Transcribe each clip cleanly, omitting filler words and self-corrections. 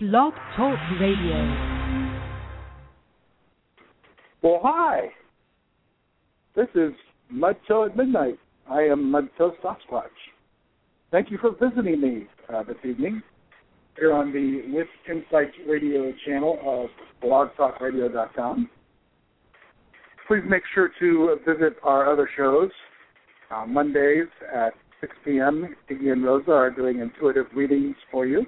Blog Talk Radio. Well, hi. This is Mudtoe at Midnight. I am Mudtoe Sasquatch. Thank you for visiting me this evening here on the With Insights radio channel of blogtalkradio.com. Please make sure to visit our other shows. Mondays at 6 p.m., Iggy and Rosa are doing intuitive readings for you.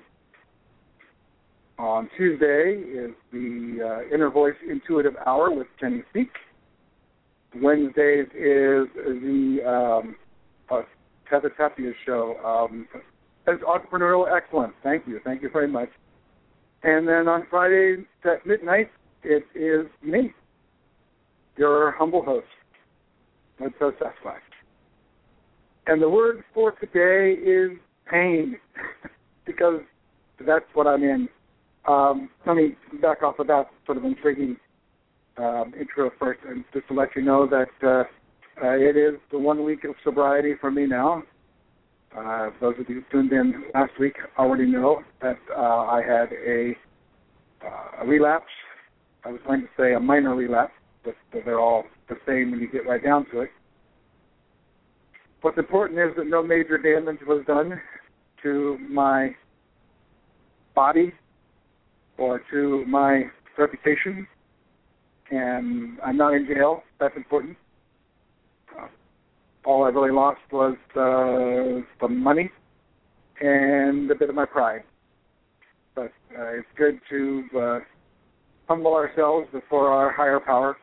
On Tuesday is the Inner Voice Intuitive Hour with Jenny Seek. Wednesdays is the Tether Tapia show. It's Entrepreneurial Excellence. Thank you. Thank you very much. And then on Friday at midnight, it is me, your humble host, Mudtoe Sasquatch. And the word for today is pain, because that's what I'm in. Let me back off of that sort of intriguing intro first, and just to let you know that it is the 1 week of sobriety for me now. Those of you who tuned in last week already know that I had a relapse. I was going to say a minor relapse, but they're all the same when you get right down to it. What's important is that no major damage was done to my body or to my reputation, and I'm not in jail. That's important. All I really lost was some money and a bit of my pride. But it's good to humble ourselves before our higher power,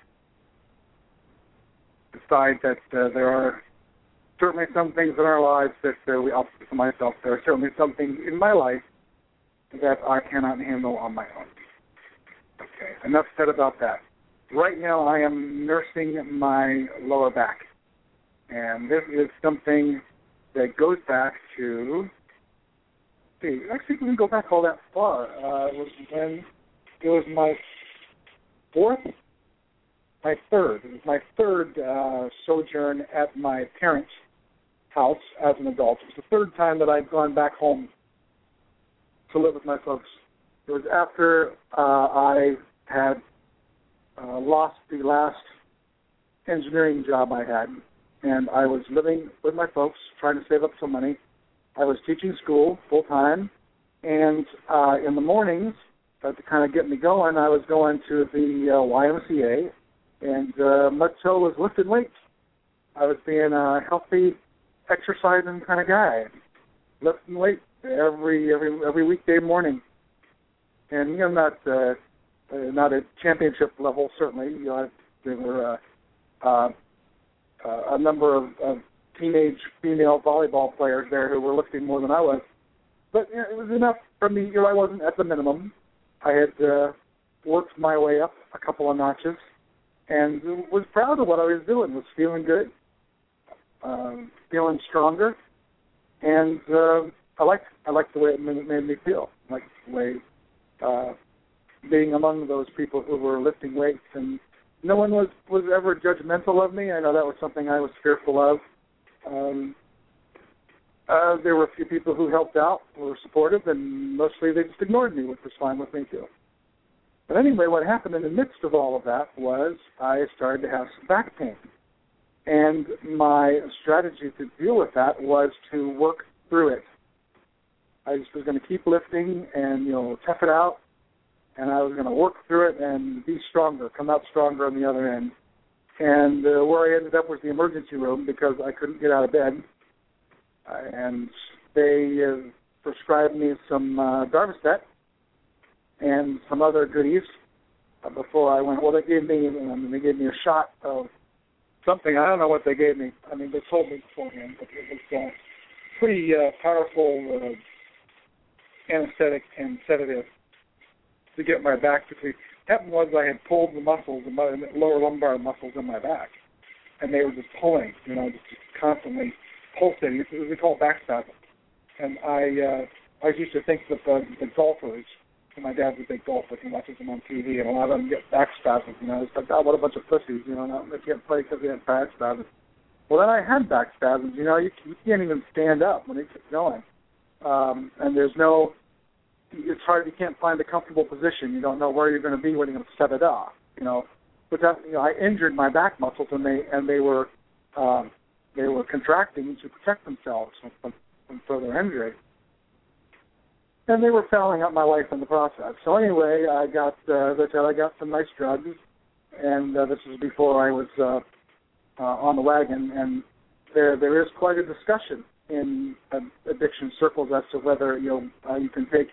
decide that there are certainly some things in our lives that I'll speak for myself, there are certainly some things in my life that I cannot handle on my own. Okay, enough said about that. Right now I am nursing my lower back. And this is something that goes back to, actually we can go back all that far. It was when it was my third sojourn at my parents' house as an adult. It was the third time that I'd gone back home to live with my folks. It was after I had lost the last engineering job I had, and I was living with my folks, trying to save up some money. I was teaching school full-time, and in the mornings, to kind of get me going, I was going to the YMCA, and Mudtoe was lifting weights. I was being a healthy, exercising kind of guy, lifting weights every weekday morning. And not at championship level, certainly. There were a number of teenage female volleyball players there who were lifting more than I was. But it was enough for me. I wasn't at the minimum. I had worked my way up a couple of notches and was proud of what I was doing, was feeling good, feeling stronger, and I liked the way it made me feel. I liked the way being among those people who were lifting weights, and no one was ever judgmental of me. I know that was something I was fearful of. There were a few people who helped out, who were supportive, and mostly they just ignored me, which was fine with me too. But anyway, what happened in the midst of all of that was I started to have some back pain. And my strategy to deal with that was to work through it. I just was going to keep lifting and, tough it out, and I was going to work through it and be stronger, come out stronger on the other end. And where I ended up was the emergency room because I couldn't get out of bed. And they prescribed me some Darvocet and some other goodies before I went. Well, they gave me a shot of something. I don't know what they gave me. I mean, they told me beforehand, but it was pretty powerful anesthetic and sedative to get my back to sleep. What happened was I had pulled the muscles, the lower lumbar muscles in my back, and they were just pulling, just constantly pulsating. It was called back spasm. And I used to think that the golfers, and my dad's a big golfer, he watches them on TV, and a lot of them get back spasms. It's like, oh, what a bunch of pussies, they can't play because they have back spasms. Well, then I had back spasms. You can't even stand up when it gets going. And there's no it's hard. You can't find a comfortable position. You don't know where you're going to be when you're going to set it off. But that, I injured my back muscles, and they were contracting to protect themselves from further injury. And they were fouling up my life in the process. So anyway, I got, as I said, I got some nice drugs, and this was before I was on the wagon. And there is quite a discussion in addiction circles as to whether you can take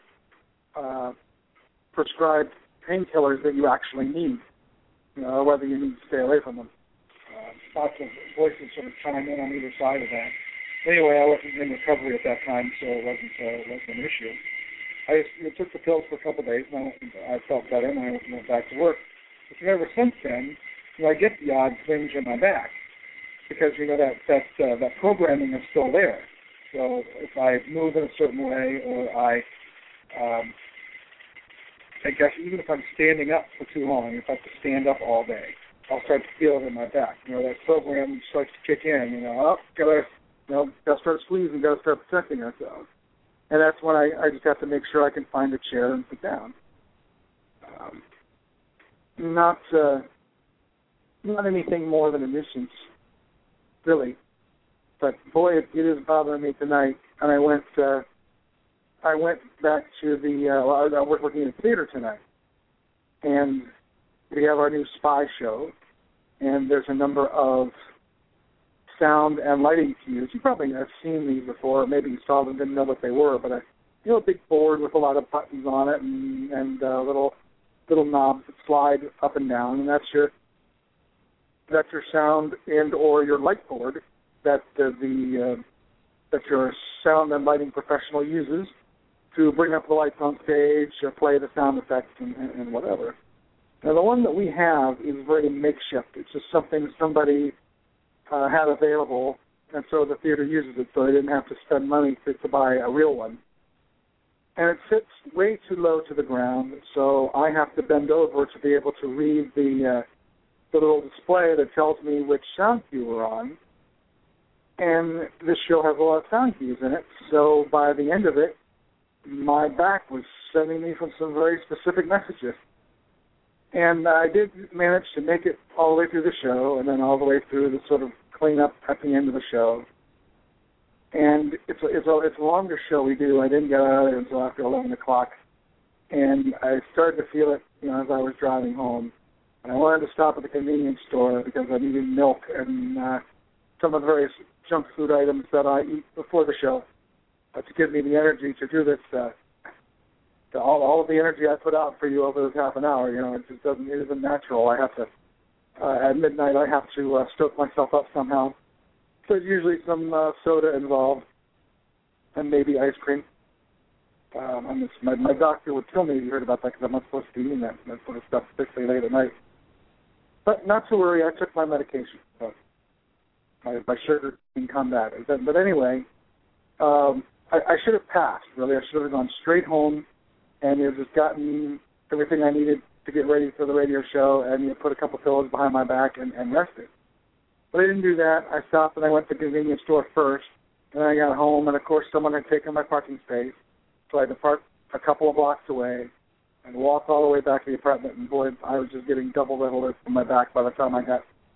prescribed painkillers that you actually need, or whether you need to stay away from them. Lots of voices sort of chime in on either side of that. Anyway, I wasn't in recovery at that time, so it wasn't an issue. I took the pills for a couple of days, and I felt better, and I went back to work. But ever since then, I get the odd twinge in my back because that programming is still there. So if I move in a certain way, or I guess even if I'm standing up for too long, if I have to stand up all day, I'll start to feel it in my back. That program starts to kick in. Gotta start squeezing, gotta start protecting ourselves. And that's when I just have to make sure I can find a chair and sit down. Not anything more than a nuisance, really. But boy, it is bothering me tonight. And I went back to I was working in the theater tonight, and we have our new spy show, and there's a number of sound and lighting cues. You probably have seen these before. Maybe you saw them, didn't know what they were, but a big board with a lot of buttons on it, and little knobs that slide up and down, and that's your sound and or your light board that that your sound and lighting professional uses to bring up the lights on stage, or play the sound effects and whatever. Now, the one that we have is very makeshift. It's just something somebody had available, and so the theater uses it, so they didn't have to spend money to buy a real one. And it sits way too low to the ground, so I have to bend over to be able to read the little display that tells me which sound cue we're on. And this show has a lot of sound cues in it, so by the end of it, my back was sending me from some very specific messages. And I did manage to make it all the way through the show, and then all the way through the sort of cleanup at the end of the show. And it's a longer show we do. I didn't get out of there until after 11 o'clock. And I started to feel it, as I was driving home. And I wanted to stop at the convenience store because I needed milk and some of the various junk food items that I eat before the show to give me the energy to do this. All of the energy I put out for you over this half an hour, it just it isn't natural. I have to, at midnight, I have to stoke myself up somehow. So there's usually some soda involved and maybe ice cream. My doctor would tell me, you heard about that, because I'm not supposed to be eating that sort of stuff, particularly late at night. But not to worry, I took my medication. So my sugar can combat it. But anyway, I should have passed, really. I should have gone straight home and just gotten everything I needed to get ready for the radio show and put a couple pillows behind my back and rested. But I didn't do that. I stopped and I went to the convenience store first. And then I got home, and, of course, someone had taken my parking space. So I had to park a couple of blocks away and walk all the way back to the apartment. And, boy, I was just getting double the lift from my back by the time I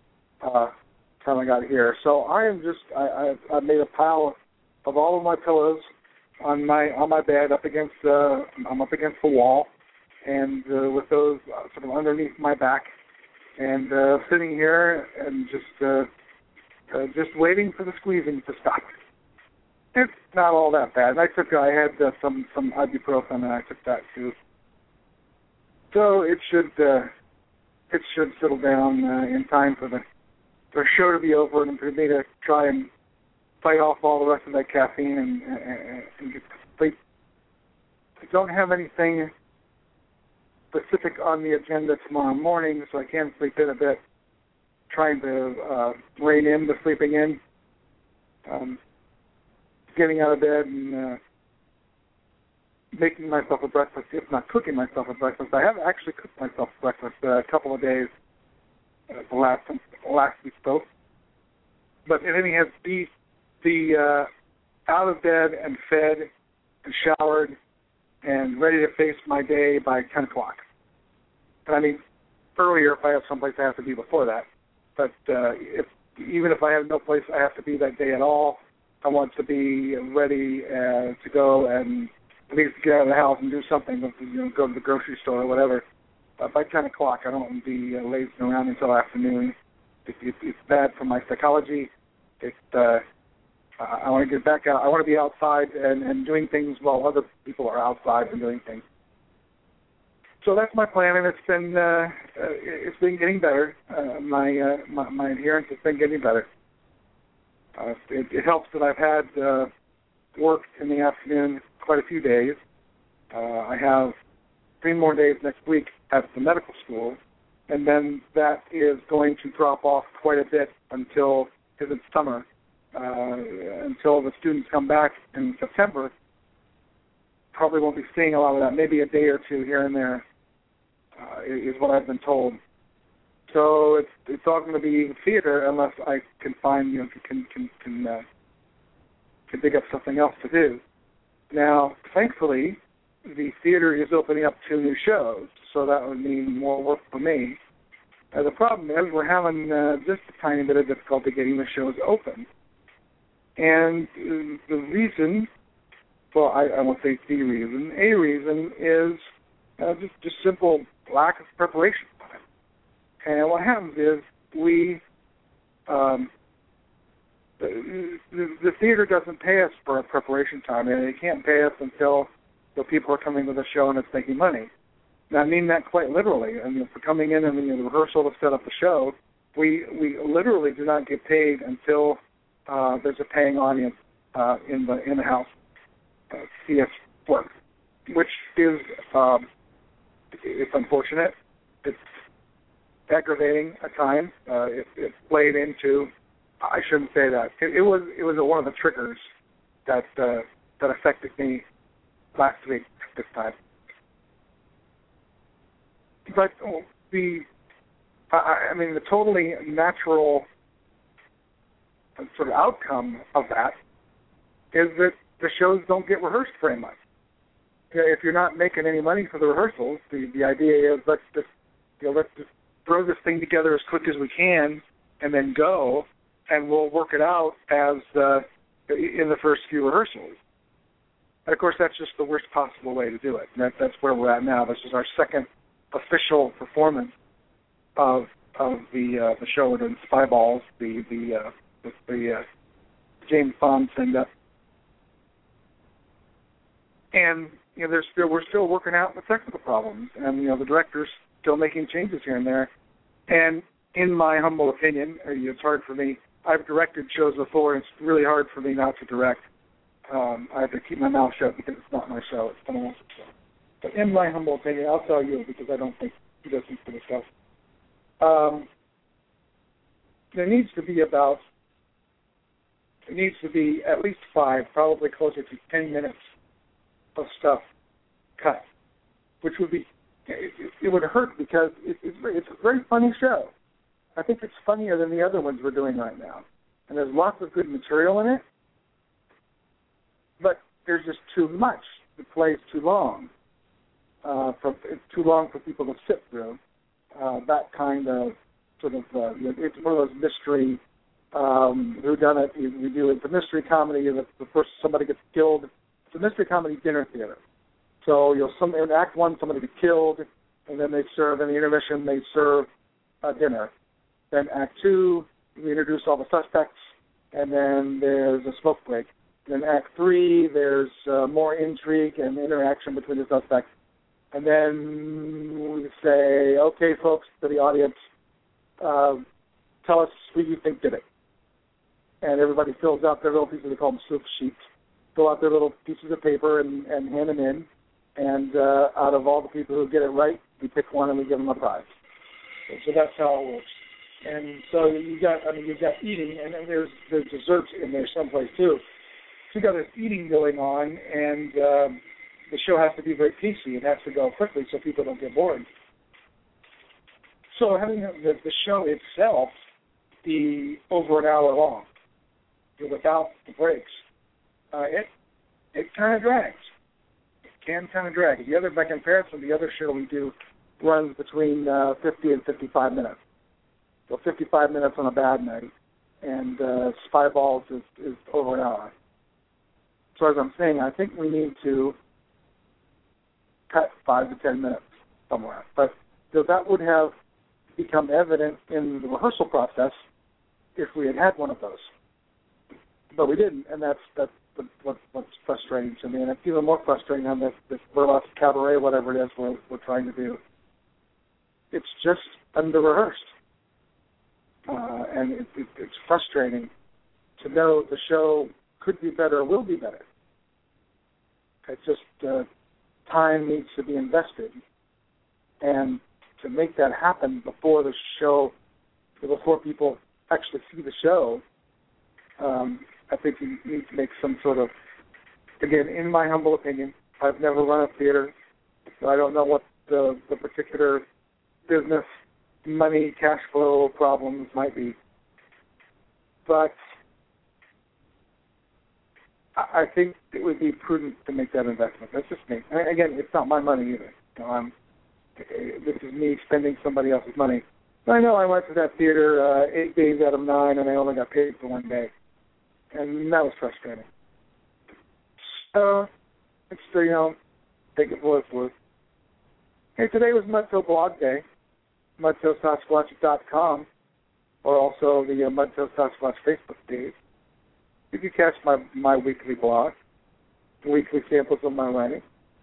got here. So I am just I made a pile of all of my pillows on my bed I'm up against the wall, and with those sort of underneath my back, and sitting here and just waiting for the squeezing to stop. It's not all that bad. I had some ibuprofen, and I took that too. So it should settle down in time for the show to be over and for me to try and fight off all the rest of that caffeine and get to sleep. I don't have anything specific on the agenda tomorrow morning, so I can sleep in a bit, trying to rein in the sleeping in, getting out of bed and making myself a breakfast, if not cooking myself a breakfast. I have actually cooked myself a breakfast a couple of days the last we spoke. But in any case, the out of bed and fed and showered and ready to face my day by 10 o'clock. And I mean, earlier if I have someplace I have to be before that. But even if I have no place I have to be that day at all, I want to be ready to go and at least get out of the house and do something, go to the grocery store or whatever. By 10 o'clock, I don't want to be lazing around until afternoon. It's bad for my psychology. I want to get back out. I want to be outside and doing things while other people are outside and doing things. So that's my plan, and it's been getting better. My adherence has been getting better. It helps that I've had work in the afternoon quite a few days. I have 3 more days next week at the medical school, and then that is going to drop off quite a bit until, because it's summer, until the students come back in September. Probably won't be seeing a lot of that. Maybe a day or two here and there is what I've been told. So it's all going to be theater unless I can find, can dig up something else to do. Now, thankfully, the theater is opening up 2 new shows, so that would mean more work for me. The problem is we're having just a tiny bit of difficulty getting the shows open. And the reason, well, I won't say the reason, a reason is just simple lack of preparation time. And what happens is the theater doesn't pay us for a preparation time, and it can't pay us until the people are coming to the show and it's making money. Now, I mean that quite literally. I mean, for coming in and the rehearsal to set up the show, we literally do not get paid until there's a paying audience in the house to see us work, which is it's unfortunate. It's aggravating at times. It's played into. I shouldn't say that. It was one of the triggers that affected me last week at this time. But the totally natural sort of outcome of that is that the shows don't get rehearsed very much. If you're not making any money for the rehearsals, the idea is let's just throw this thing together as quick as we can and then go, and we'll work it out as in the first few rehearsals. And of course, that's just the worst possible way to do it. And that's where we're at now. This is our second official performance of the show in Spyballs, the James Bond send-up. And we're still working out the technical problems, and the director's still making changes here and there. And in my humble opinion, it's hard for me. I've directed shows before, and it's really hard for me not to direct. I have to keep my mouth shut because it's not my show; it's someone else's show. But in my humble opinion, I'll tell you because I don't think he listens to the stuff. There needs to be at least 5, probably closer to 10 minutes of stuff cut, which would be, it would hurt because it's a very funny show. I think it's funnier than the other ones we're doing right now. And there's lots of good material in it, but there's just too much. The play's too long. It's too long for people to sit through. That kind of sort of, it's one of those mystery whodunit. We do it. The mystery comedy is the first somebody gets killed. It's a mystery comedy dinner theater. So in Act 1, somebody gets killed, and then they serve, in the intermission, they serve dinner. Then Act 2, we introduce all the suspects, and then there's a smoke break. Then Act 3, there's more intrigue and interaction between the suspects. And then we say, okay, folks, to the audience, tell us who you think did it. And everybody fills out their little pieces, they call them soup sheets, fill out their little pieces of paper and hand them in. And out of all the people who get it right, we pick one and we give them a prize. So that's how it works. And so you've got eating, and then there's desserts in there someplace too. So you've got this eating going on, and the show has to be very piecey. It has to go quickly so people don't get bored. So having the show itself be over an hour long, without the breaks, it kind of drags. can kind of drag it. The other, by comparison, the other show we do runs between 50 and 55 minutes. So 55 minutes on a bad night, and Spy Balls is over an hour. So as I'm saying, I think we need to cut 5 to 10 minutes somewhere. But that would have become evident in the rehearsal process if we had had one of those. But we didn't, and that's what's frustrating to me. And it's even more frustrating on this burlesque cabaret, whatever it is we're trying to do. It's just under-rehearsed. And it's frustrating to know the show could be better or will be better. It's just time needs to be invested. And to make that happen before the show, before people actually see the show, I think you need to make some sort of, again, in my humble opinion, I've never run a theater, so I don't know what the particular business, money, cash flow problems might be. But I think it would be prudent to make that investment. That's just me. And again, it's not my money either. This is me spending somebody else's money. I know I went to that theater 8 days out of 9, and I only got paid for 1 day. And that was frustrating. So, it's still, take it for what it's worth. Hey, today was Mudtail Blog Day. MudtailSasquatch.com, or also the Mudtail Sasquatch Facebook page. You can catch my weekly blog, weekly samples of my writing.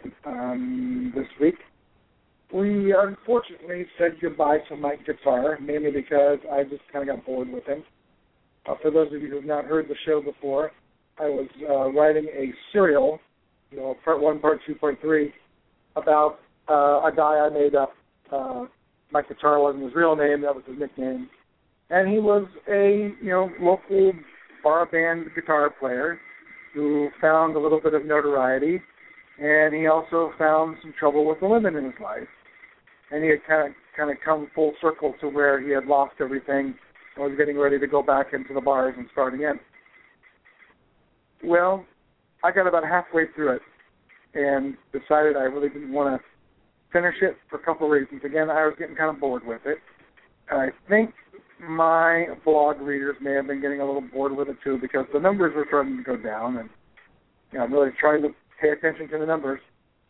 This week, we unfortunately said goodbye to Mike Guitar, mainly because I just kind of got bored with him. For those of you who have not heard the show before, I was writing a serial, part 1, part 2, part 3, about a guy I made up. Mike Guitar wasn't his real name, that was his nickname. And he was a, local bar band guitar player who found a little bit of notoriety, and he also found some trouble with the women in his life. And he had kind of come full circle to where he had lost everything and was getting ready to go back into the bars and start again. Well, I got about halfway through it and decided I really didn't want to finish it for a couple of reasons. Again, I was getting kind of bored with it. I think my blog readers may have been getting a little bored with it too, because the numbers were starting to go down, and I'm really trying to pay attention to the numbers.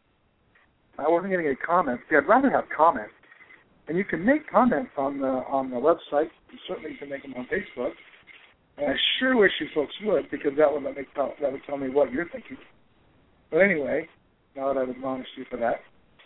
I wasn't getting any comments. See, I'd rather have comments, and you can make comments on the website. You certainly can make them on Facebook. And I sure wish you folks would, because that would tell me what you're thinking. But anyway, now that I've admonished you for that,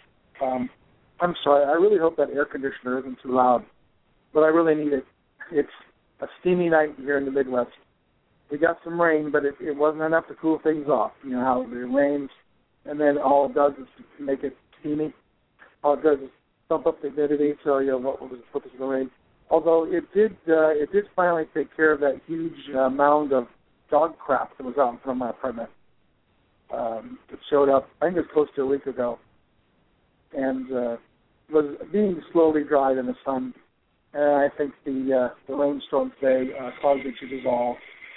I'm sorry. I really hope that air conditioner isn't too loud, but I really need it. It's a steamy night here in the Midwest. We got some rain, but it wasn't enough to cool things off. You know how it rains, and then all it does is make it steamy. All it does is bump up the humidity, so what was the purpose of the rain? Although it did finally take care of that huge mound of dog crap that was out in front of my apartment. It showed up, I think it was close to a week ago, and was being slowly dried in the sun. And I think the rainstorm today caused it to dissolve,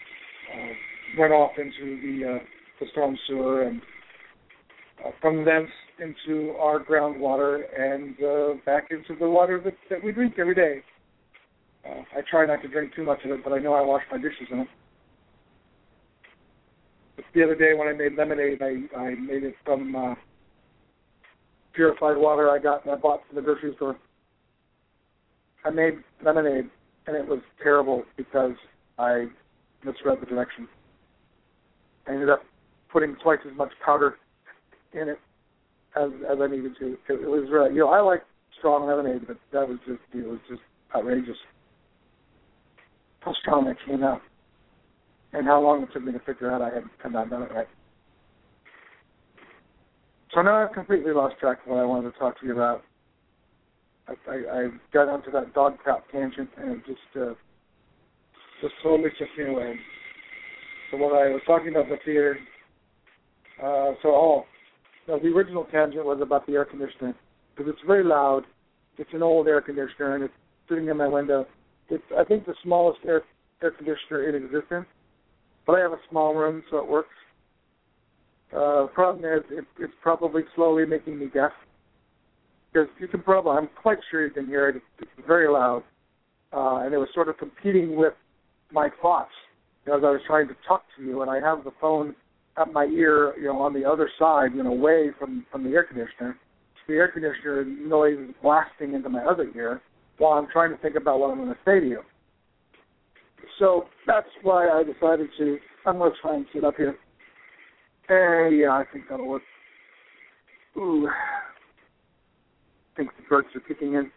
went off into the storm sewer, and from thence into our groundwater and back into the water that we drink every day. I try not to drink too much of it, but I know I wash my dishes in it. The other day when I made lemonade, I made it from purified water I bought from the grocery store. I made lemonade, and it was terrible because I misread the directions. I ended up putting twice as much powder in it as I needed to. It was really, I like strong lemonade, but it was just outrageous how strong it came out, and how long it took me to figure out I had not done it right. So now I've completely lost track of what I wanted to talk to you about. I got onto that dog crap tangent, and it just totally took me away. So what I was talking about the theater, the original tangent was about the air conditioner, because it's very loud. It's an old air conditioner, and it's sitting in my window. It's, I think, the smallest air conditioner in existence, but I have a small room, so it works. Problem is, it's probably slowly making me deaf. Because you can probably, I'm quite sure you can hear it. It's very loud. And it was sort of competing with my thoughts as I was trying to talk to you. And I have the phone at my ear, on the other side, away from the air conditioner. So the air conditioner noise is blasting into my other ear while I'm trying to think about what I'm going to say to you. So that's why I decided I'm going to try and sit up here. And yeah, I think that'll work. Ooh. I think the drugs are kicking in.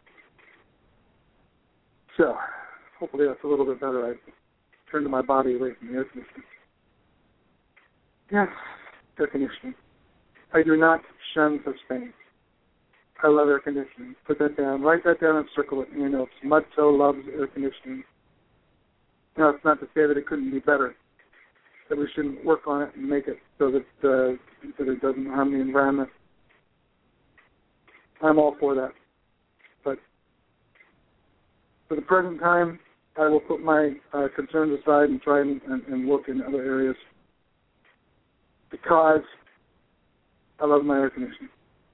So hopefully that's a little bit better. I turned my body away from the air conditioning. Yes, air conditioning. I do not shun such things. I love air conditioning. Put that down. Write that down and circle it in your notes. Mudtoe loves air conditioning. Now, it's not to say that it couldn't be better, that we shouldn't work on it and make it so that it doesn't harm the environment. I'm all for that. But for the present time, I will put my concerns aside and try and look in other areas because I love my air conditioning.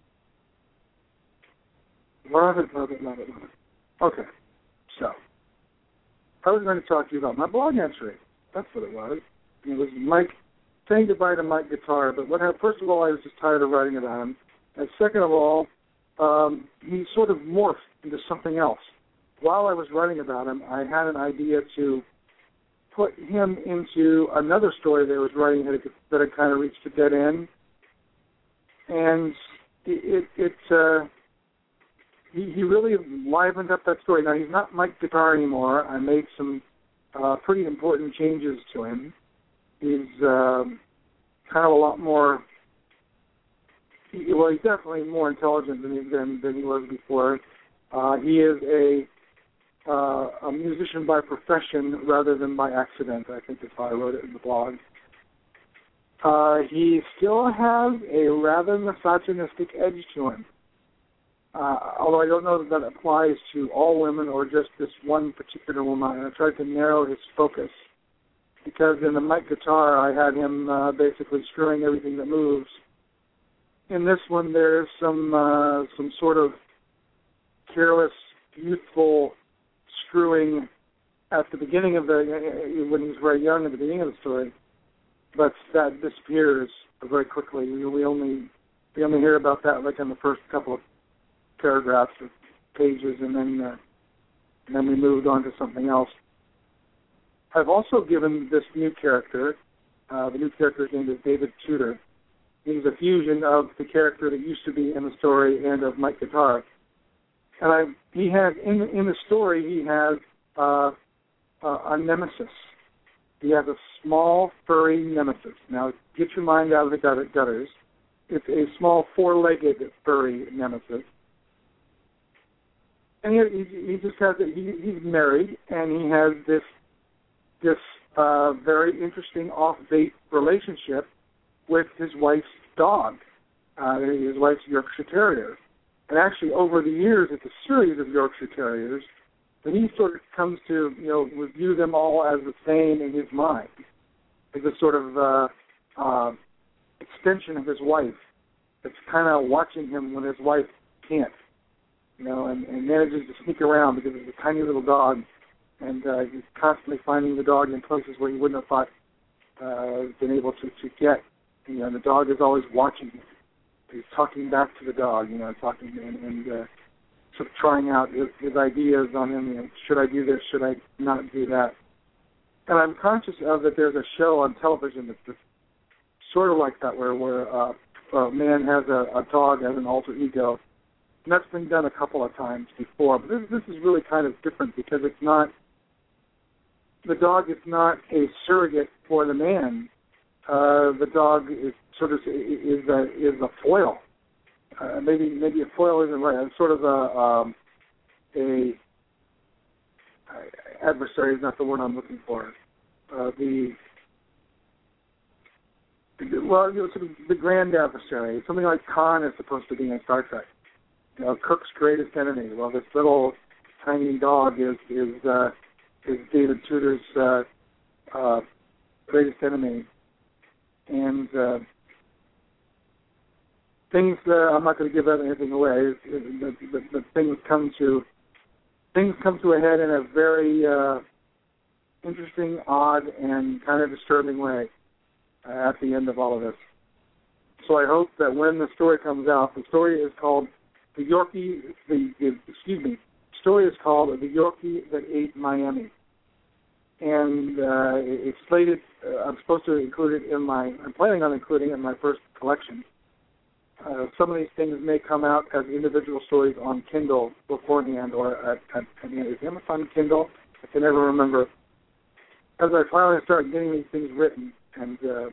Love it, love it, love it, love it. Okay, so I was going to talk to you about my blog entry. That's what it was. It was Mike, saying goodbye to Mike Guitar. But first of all, I was just tired of writing about him. And second of all, he sort of morphed into something else. While I was writing about him, I had an idea to put him into another story that I was writing that had kind of reached a dead end. And he really livened up that story. Now, he's not Mike Guitar anymore. I made some pretty important changes to him. He's kind of a lot more, he's definitely more intelligent than he was before. He is a musician by profession rather than by accident, I think is how I wrote it in the blog. He still has a rather misogynistic edge to him. Although I don't know that applies to all women or just this one particular woman. And I tried to narrow his focus because in the Mike Guitar, I had him basically screwing everything that moves. In this one, there's some sort of careless, youthful screwing at the beginning of when he was very young at the beginning of the story, but that disappears very quickly. We only hear about that like in the first couple of paragraphs or pages, and then we moved on to something else. I've also given this new character, the new character's name is David Tudor. He's a fusion of the character that used to be in the story and of Mike Guitar. And he has in the story he has a nemesis. He has a small furry nemesis. Now get your mind out of the gutters. It's a small four-legged furry nemesis. And he just has he's married, and he has this very interesting off-base relationship with his wife's dog, his wife's Yorkshire Terrier. And actually, over the years, it's a series of Yorkshire Terriers that he sort of comes to, review them all as the same in his mind. It's a sort of extension of his wife. It's kind of watching him when his wife can't, and manages to sneak around because it's a tiny little dog, and he's constantly finding the dog in places where he wouldn't have thought been able to get. And the dog is always watching him. He's talking back to the dog, talking and sort of trying out his ideas on him. Should I do this? Should I not do that? And I'm conscious of that there's a show on television that's sort of like that, where a man has a dog as an alter ego. And that's been done a couple of times before. But this is really kind of different because it's not, the dog is not a surrogate for the man. The dog is sort of is a foil. Maybe a foil isn't right. It's sort of a adversary is not the word I'm looking for. Sort of the grand adversary. Something like Khan is supposed to be in Star Trek. Kirk's greatest enemy. Well, this little tiny dog is David Tudor's greatest enemy. And things. I'm not going to give anything away. But things come to a head in a very interesting, odd, and kind of disturbing way at the end of all of this. So I hope that when the story comes out, the story is called The story is called The Yorkie That Ate Miami. And it's slated, I'm planning on including it in my first collection. Some of these things may come out as individual stories on Kindle beforehand, or at Amazon Kindle. I can never remember. As I finally start getting these things written and to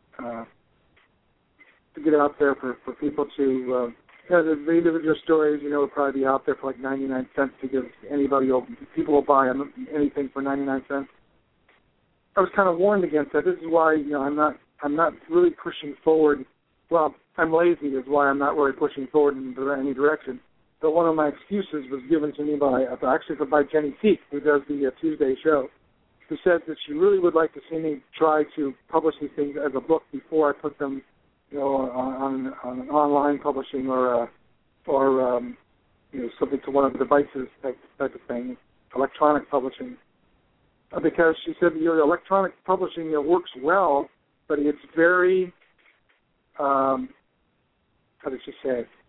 get out there for people to, the individual stories, will probably be out there for like 99 cents to give anybody. People will buy anything for 99 cents. I was kind of warned against that. This is why I'm not really pushing forward. Well, I'm lazy is why I'm not really pushing forward in any direction. But one of my excuses was given to me by Jenny Peak, who does the Tuesday show, who said that she really would like to see me try to publish these things as a book before I put them, on online publishing or something to one of the devices type of thing, electronic publishing. Because she said electronic publishing works well, but it's very, how did she say it?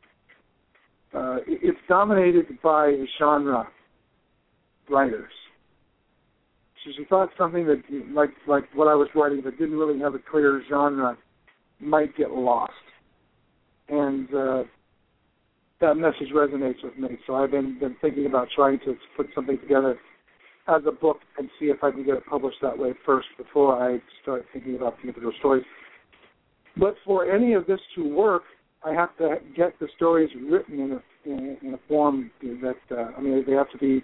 It's dominated by genre writers. She thought something that, like what I was writing, that didn't really have a clear genre, might get lost. And that message resonates with me. So I've been thinking about trying to put something together as a book and see if I can get it published that way first before I start thinking about the individual stories. But for any of this to work, I have to get the stories written in a form that they have to be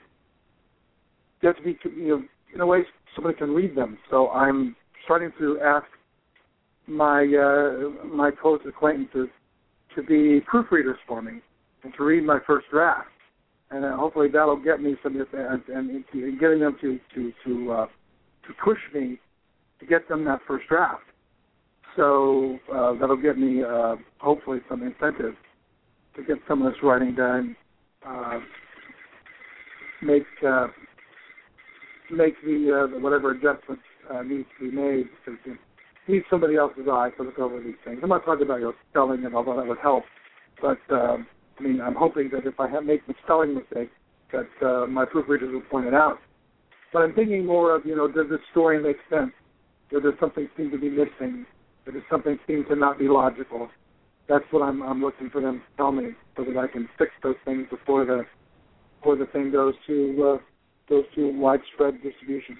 in a way somebody can read them. So I'm starting to ask my close acquaintances to be proofreaders for me and to read my first draft, and hopefully that'll get me some and getting them to push me to get them that first draft. So that'll get me hopefully some incentive to get some of this writing done. Make the whatever adjustments need to be made. Because need somebody else's eye to look over these things. I'm not talking about spelling, and although that would help, but I'm hoping that if I make a spelling mistake, that my proofreaders will point it out. But I'm thinking more of, does this story make sense? Or does something seem to be missing? Or does something seem to not be logical? That's what I'm looking for them to tell me, so that I can fix those things before the thing goes to widespread distribution.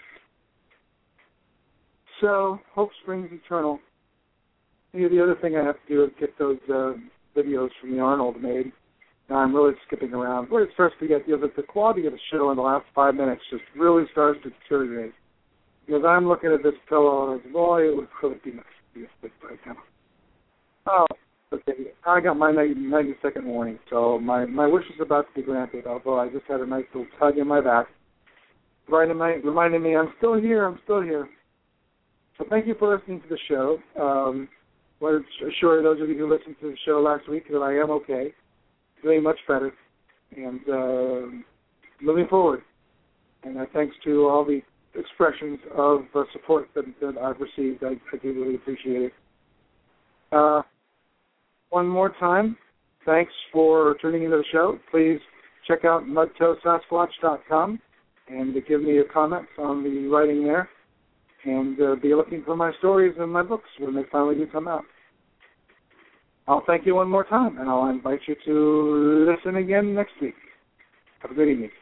So, hope springs eternal. The other thing I have to do is get those videos from the Arnold made. Now I'm really skipping around. Where it starts to get, the quality of the show in the last 5 minutes just really starts to deteriorate. Because I'm looking at this pillow and boy, it would really be nice to be asleep right now. Oh, okay. I got my 90-second warning, so my wish is about to be granted, although I just had a nice little tug in my back, reminding me I'm still here. So thank you for listening to the show. I want to assure those of you who listened to the show last week that I am okay, doing much better, and moving forward. And thanks to all the expressions of support that I've received. I do really appreciate it. One more time, thanks for tuning into the show. Please check out mudtoesasquatch.com and give me your comments on the writing there. And be looking for my stories and my books when they finally do come out. I'll thank you one more time, and I'll invite you to listen again next week. Have a good evening.